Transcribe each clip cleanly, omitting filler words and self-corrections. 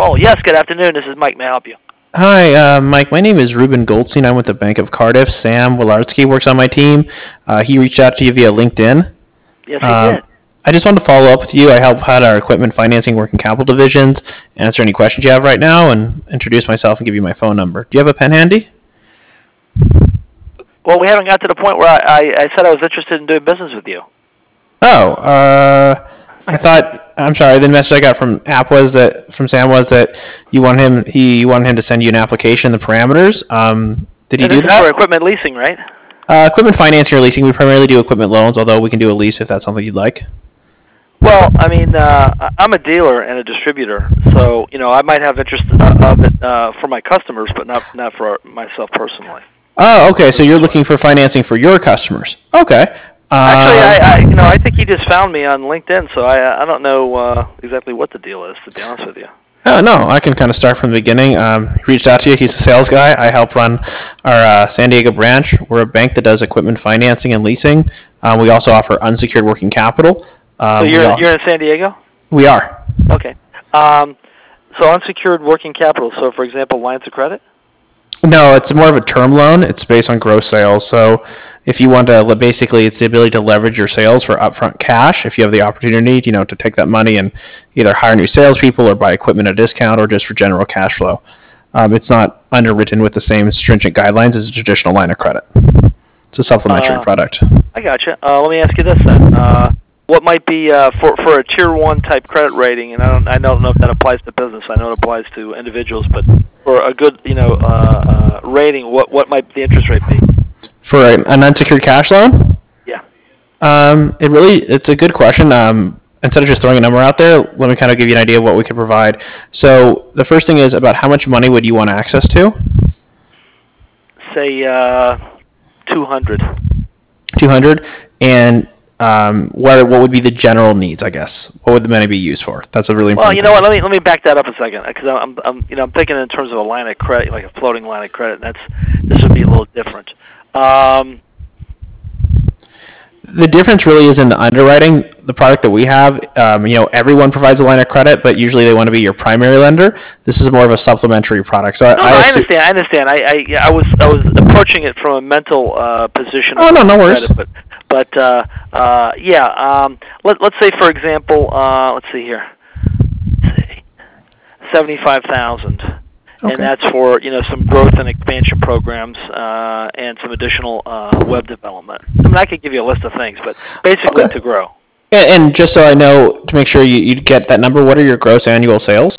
Paul, yes, good afternoon. This is Mike. May I help you? Hi, Mike. My name is Ruben Goldstein. I'm with the Bank of Cardiff. Sam Wilarski works on my team. He reached out to you via LinkedIn. Yes, he Um, did. I just wanted to follow up with you. I help out our equipment financing working capital divisions, answer any questions you have right now, and introduce myself and give you my phone number. Do you have a pen handy? Well, we haven't got to the point where I said I was interested in doing business with you. Oh, I thought. I'm sorry. The message I got from Sam was that he wanted him to send you an application, the parameters. Did he And this do is for that? equipment leasing, right? Equipment financing or leasing. We primarily do equipment loans, although we can do a lease if that's something you'd like. Well, I mean, I'm a dealer and a distributor, so I might have interest of it for my customers, but not for myself personally. Oh, okay. So you're looking for financing for your customers. Okay. Actually, I think he just found me on LinkedIn, so I don't know exactly what the deal is, to be honest with you. Oh, no, I can kind of start from the beginning. He reached out to you. He's a sales guy. I help run our San Diego branch. We're a bank that does equipment financing and leasing. We also offer unsecured working capital. So you're in San Diego? We are. Okay. So unsecured working capital. So, for example, lines of credit? No, it's more of a term loan. It's based on gross sales. So if you want to, basically, it's the ability to leverage your sales for upfront cash. If you have the opportunity, to take that money and either hire new salespeople or buy equipment at a discount or just for general cash flow. It's not underwritten with the same stringent guidelines as a traditional line of credit. It's a supplementary product. I gotcha. Let me ask you this then. What might be for a tier 1 type credit rating? And I don't know if that applies to business. I know it applies to individuals, but for a good rating, what might the interest rate be? For an unsecured cash loan? Yeah. It's a good question. Instead of just throwing a number out there, let me kind of give you an idea of what we could provide. So the first thing is about how much money would you want access to? Say 200. 200, and what would be the general needs? I guess what would the money be used for? That's a really important. Well, you know what? Let me back that up a second, because I'm thinking in terms of a line of credit, like a floating line of credit. This would be a little different. The difference really is in the underwriting. The product that we have, everyone provides a line of credit, but usually they want to be your primary lender. This is more of a supplementary product. So I understand. I was approaching it from a mental position. Oh, no worries. Credit, but let's say, for example, let's see here, 75,000. Okay. And that's for some growth and expansion programs and some additional web development. I mean, I could give you a list of things, but basically to grow. And just so I know, to make sure you get that number, what are your gross annual sales?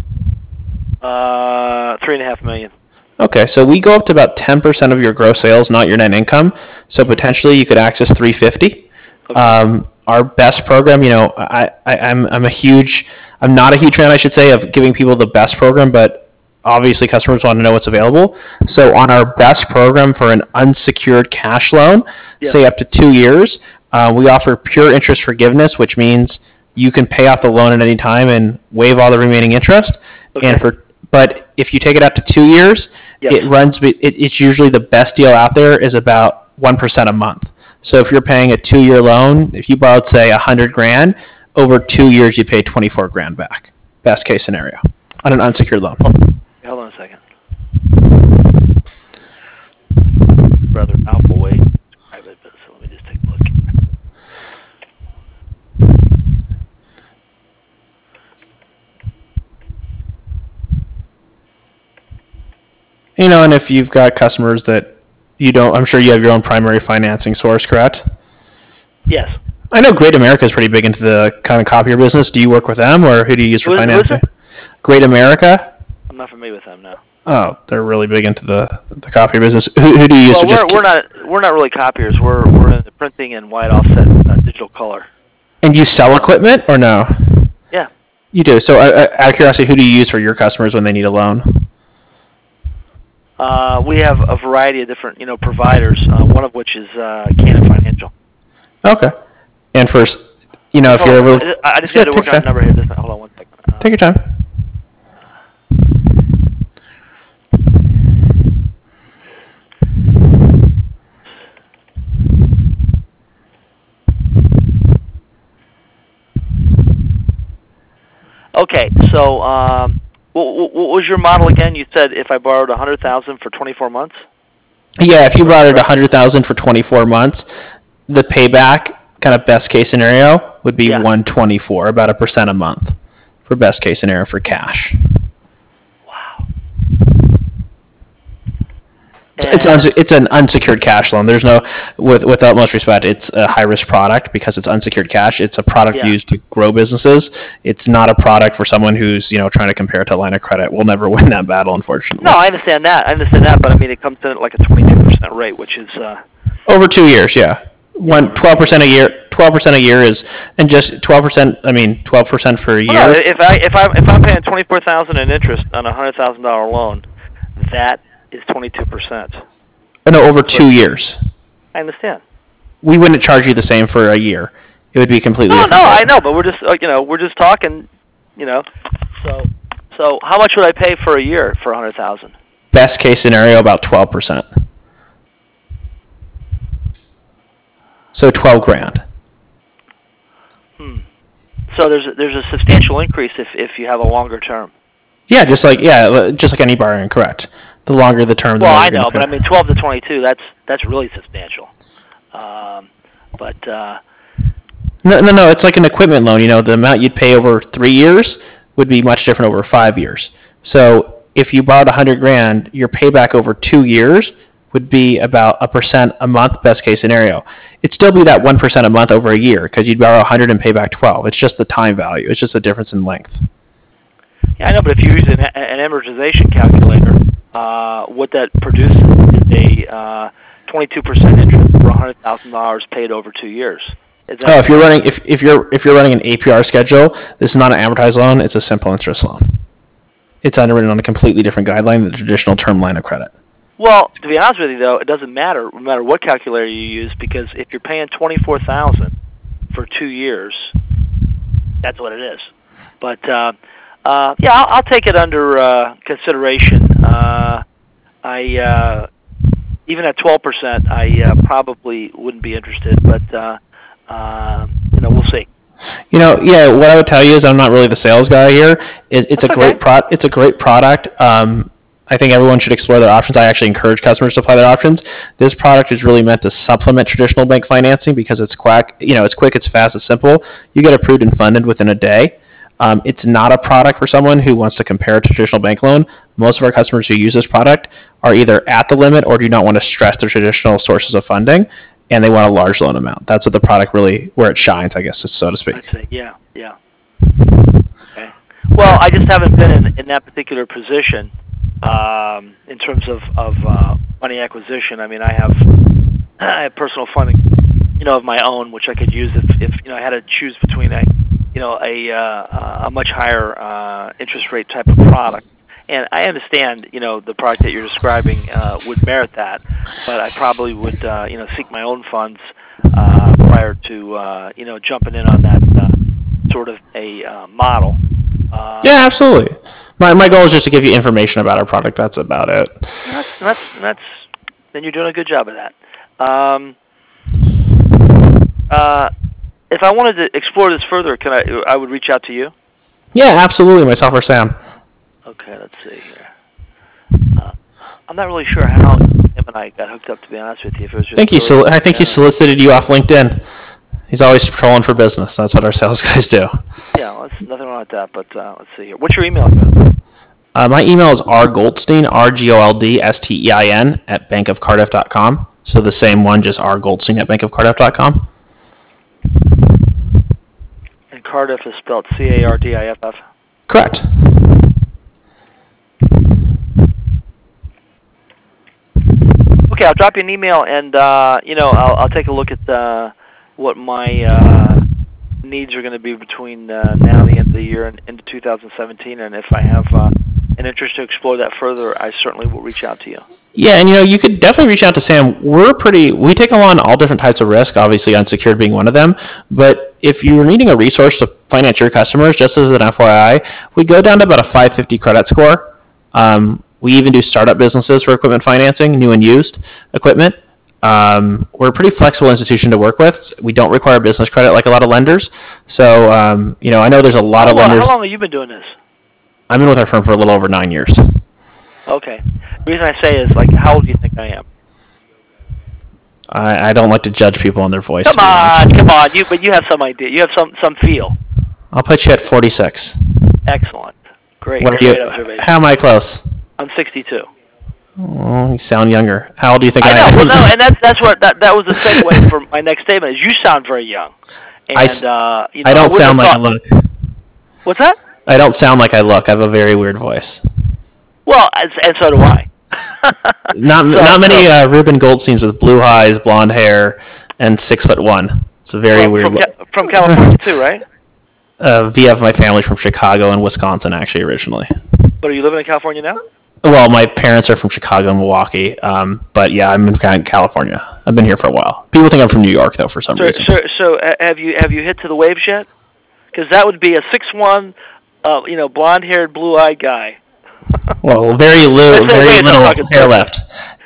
$3.5 million. Okay, so we go up to about 10% of your gross sales, not your net income. So potentially you could access 350. Okay. Our best program, I'm not a huge fan, I should say, of giving people the best program, but obviously customers want to know what's available. So on our best program for an unsecured cash loan, say up to 2 years, we offer pure interest forgiveness, which means you can pay off the loan at any time and waive all the remaining interest. Okay. But if you take it out to 2 years, it's usually the best deal out there is about 1% a month. So if you're paying a 2-year loan, if you borrowed, say, $100,000, over 2 years you pay $24,000 back. Best case scenario on an unsecured loan. Hold on a second. Rather powerful way to describe it, so let me just take a look. And if you've got customers that I'm sure you have your own primary financing source, correct? Yes. I know Great America is pretty big into the kind of copier business. Do you work with them, or who do you use for financing? Great America? I'm not familiar with them, no. Oh, they're really big into the copier business. Who do you use? We're not really copiers. We're in the printing and wide offset digital color. And you sell equipment or no? Yeah. You do. So out of curiosity, who do you use for your customers when they need a loan? We have a variety of different providers. One of which is Canon Financial. Okay. And first, if you're able, I just got to work on a number here. Hold on one second. Take your time. Okay, so What was your model again? You said if I borrowed $100,000 for 24 months. Yeah, if you borrowed $100,000 for 24 months, the payback, kind of best case scenario, would be 124, about 1% a month, for best case scenario for cash. Wow. It's an unsecured cash loan. There's no, with utmost respect, it's a high risk product because it's unsecured cash. It's a product used to grow businesses. It's not a product for someone who's trying to compare it to a line of credit. We'll never win that battle, unfortunately. No, I understand that. But I mean, it comes in like a 22% rate, which is over 2 years. Yeah, 12% a year. 12% a year is, and just 12%. I mean, 12% for a year. No, if I'm paying $24,000 in interest on a $100,000 loan, that is 22%. No, over 2 years. I understand. We wouldn't charge you the same for a year. It would be completely different. No, I know, but we're just talking, So how much would I pay for a year for $100,000? Best case scenario, about 12%. So $12,000. So there's a substantial increase if you have a longer term. Yeah, just like any borrowing, correct. The longer the term, the more I know, but I mean 12 to 22, that's really substantial. No, it's like an equipment loan. The amount you'd pay over 3 years would be much different over 5 years. So if you borrowed $100,000, your payback over 2 years would be about 1% a month, best case scenario. It'd still be that 1% a month over a year because you'd borrow 100 and pay back 12. It's just the time value. It's just a difference in length. Yeah, I know, but if you use an amortization calculator, what that produces is a 22% interest for $100,000 paid over 2 years. If you're running an APR schedule, this is not an amortized loan. It's a simple interest loan. It's underwritten on a completely different guideline than the traditional term line of credit. Well, to be honest with you, though, it doesn't matter no matter what calculator you use, because if you're paying $24,000 for 2 years, that's what it is. But I'll take it under consideration. Even at 12%, I probably wouldn't be interested, but we'll see. What I would tell you is I'm not really the sales guy here. It's a great product. I think everyone should explore their options. I actually encourage customers to apply their options. This product is really meant to supplement traditional bank financing because it's quick, it's fast, it's simple. You get approved and funded within a day. It's not a product for someone who wants to compare it to a traditional bank loan. Most of our customers who use this product are either at the limit or do not want to stress their traditional sources of funding, and they want a large loan amount. That's what the product really, where it shines, I guess, so to speak. I'd say, yeah. Okay. Well, I just haven't been in that particular position in terms of money acquisition. I mean, I have personal funding, of my own, which I could use if I had to choose between a much higher interest rate type of product. And I understand, the product that you're describing would merit that, but I probably would, seek my own funds prior to, jumping in on that sort of a model. Yeah, absolutely. My goal is just to give you information about our product. That's about it. That's then you're doing a good job of that. If I wanted to explore this further, I would reach out to you? Yeah, absolutely. Myself or Sam. Okay, let's see here. I'm not really sure how him and I got hooked up, to be honest with you. If it was just I think he solicited you off LinkedIn. He's always trolling for business. That's what our sales guys do. Yeah, nothing wrong with that, but let's see here. What's your email address? My email is rgoldstein, RGOLDSTEIN, at bankofcardiff.com. So the same one, just rgoldstein at bankofcardiff.com. And Cardiff is spelled Cardiff? Correct. Okay, I'll drop you an email, and I'll take a look at what my needs are going to be between now and the end of the year and into 2017. And if I have an interest to explore that further, I certainly will reach out to you. Yeah, and you could definitely reach out to Sam. We take on all different types of risk, obviously unsecured being one of them. But if you're needing a resource to finance your customers, just as an FYI, we go down to about a 550 credit score. We even do startup businesses for equipment financing, new and used equipment. We're a pretty flexible institution to work with. We don't require business credit like a lot of lenders. So, I know there's a lot of lenders. How long have you been doing this? I've been with our firm for a little over 9 years. Okay. The reason I say is, like, how old do you think I am? I don't like to judge people on their voice. Come on. But you have some idea. You have some feel. I'll put you at 46. Excellent. Great. What are Great you? observation. How am I close? I'm 62. Oh, you sound younger. How old do you think I know. am? Well, no, and that was the segue for my next statement. Is you sound very young. And I don't sound like I look. What's that? I don't sound like I look. I have a very weird voice. Well, and so do I. Not many Ruben Goldsteins with blue eyes, blonde hair, and 6'1". It's a very weird. From California too, right? Via my family from Chicago and Wisconsin, actually, originally. But are you living in California now? Well, my parents are from Chicago and Milwaukee, but yeah, I'm in California. I've been here for a while. People think I'm from New York, though, for some reason. So have you hit to the waves yet? Because that would be a 6'1", blonde-haired, blue-eyed guy. Well, very little hair left.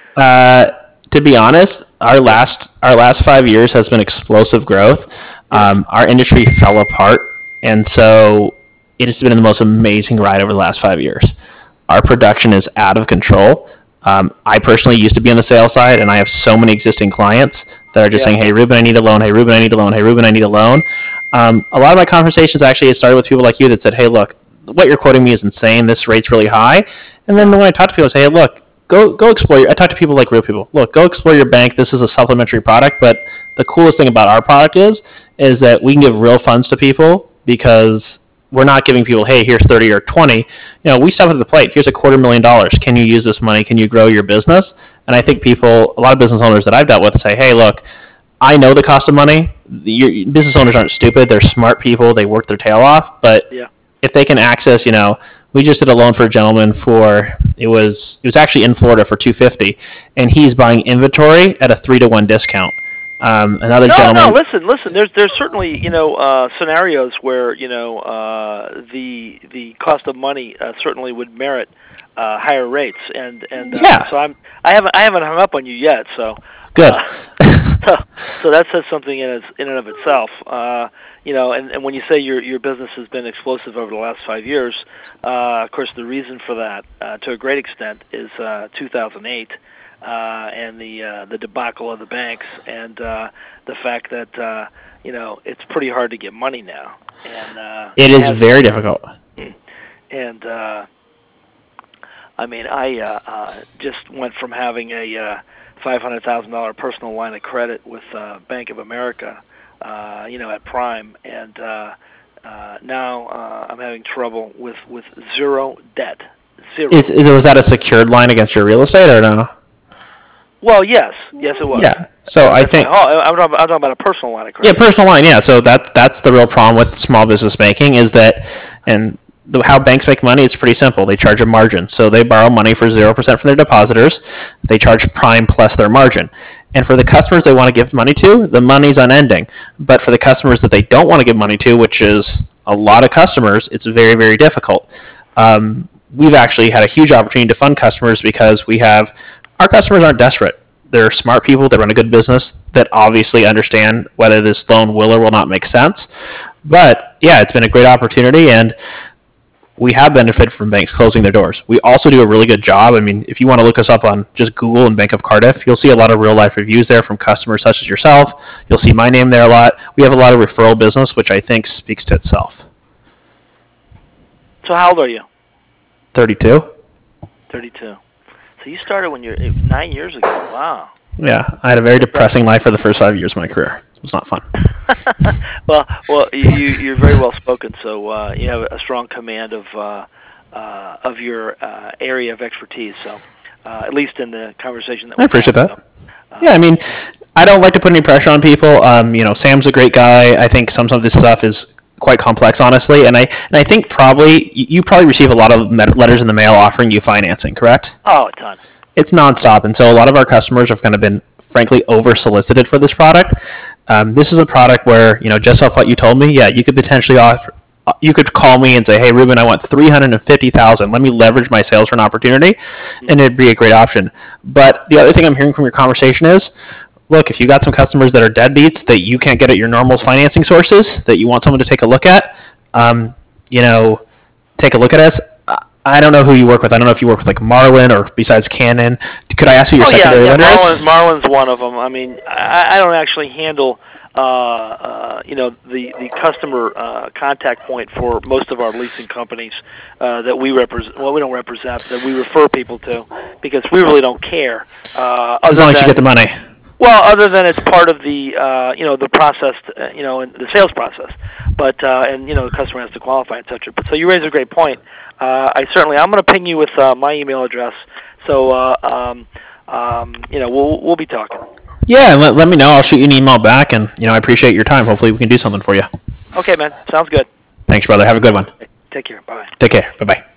To be honest, our last 5 years has been explosive growth. Our industry fell apart, and so it has been the most amazing ride over the last 5 years. Our production is out of control. I personally used to be on the sales side, and I have so many existing clients that are just saying, "Hey, Ruben, I need a loan. Hey, Ruben, I need a loan. Hey, Ruben, I need a loan." A lot of my conversations actually started with people like you that said, "Hey, look, what you're quoting me is insane. This rate's really high." And then when I talk to people, I say, "Hey, look, go explore." I talk to people like real people. Look, go explore your bank. This is a supplementary product, but the coolest thing about our product is that we can give real funds to people because we're not giving people, "Hey, here's 30 or 20." We step up to the plate. Here's $250,000. Can you use this money? Can you grow your business? And I think a lot of business owners that I've dealt with say, "Hey, look, I know the cost of money. Your business owners aren't stupid. They're smart people. They work their tail off. But if they can access, we just did a loan for a gentleman it was actually in Florida for $250, and he's buying inventory at a 3-to-1 discount. Another gentleman. No. Listen. There's certainly scenarios where the cost of money certainly would merit higher rates, and so I haven't hung up on you yet. So good. So that says something in and of itself. And when you say your business has been explosive over the last 5 years, of course the reason for that, to a great extent, is 2008 and the debacle of the banks, and the fact that it's pretty hard to get money now. And it is very difficult. And I just went from having a $500,000 personal line of credit with Bank of America, at Prime, and now I'm having trouble with zero debt. Zero. Was that a secured line against your real estate or no? Well, yes, it was. Yeah. So I think I'm talking about a personal line of credit. Yeah, personal line. Yeah. So that's the real problem with small business banking is that, and how banks make money, it's pretty simple. They charge a margin. So they borrow money for 0% from their depositors. They charge prime plus their margin. And for the customers they want to give money to, the money's unending. But for the customers that they don't want to give money to, which is a lot of customers, it's very, very difficult. We've actually had a huge opportunity to fund customers because our customers aren't desperate. They're smart people that run a good business that obviously understand whether this loan will or will not make sense. But yeah, it's been a great opportunity, and we have benefited from banks closing their doors. We also do a really good job. I mean, if you want to look us up on just Google and Bank of Cardiff, you'll see a lot of real-life reviews there from customers such as yourself. You'll see my name there a lot. We have a lot of referral business, which I think speaks to itself. So how old are you? 32. 32. So you started when you're 9 years ago. Wow. Yeah, I had a very depressing life for the first 5 years of my career. It was not fun. Well, you're very well spoken, so you have a strong command of your area of expertise. So, at least in the conversation that I appreciate that. Yeah, I mean, I don't like to put any pressure on people. Sam's a great guy. I think some of this stuff is quite complex, honestly, and I think you probably receive a lot of letters in the mail offering you financing, correct? Oh, a ton. It's nonstop, and so a lot of our customers have kind of been, frankly, over-solicited for this product. This is a product where, just off what you told me, yeah, you could potentially offer. You could call me and say, "Hey, Ruben, I want $350,000. Let me leverage my sales for an opportunity," and it'd be a great option. But the other thing I'm hearing from your conversation is, look, if you got some customers that are deadbeats that you can't get at your normal financing sources that you want someone to take a look at, take a look at us. I don't know who you work with. I don't know if you work with like Marlin or besides Canon. Could I ask who your secondary lender is? Marlin's one of them. I mean, I don't actually handle the customer contact point for most of our leasing companies that we represent. Well, we don't represent, that we refer people to, because we really don't care. As long as you get the money. Well, other than it's part of the the process, the sales process, but and the customer has to qualify, etc. But so you raise a great point. I'm going to ping you with my email address. So we'll be talking. Yeah, let me know. I'll shoot you an email back, and I appreciate your time. Hopefully, we can do something for you. Okay, man. Sounds good. Thanks, brother. Have a good one. Take care. Bye. Take care. Bye-bye.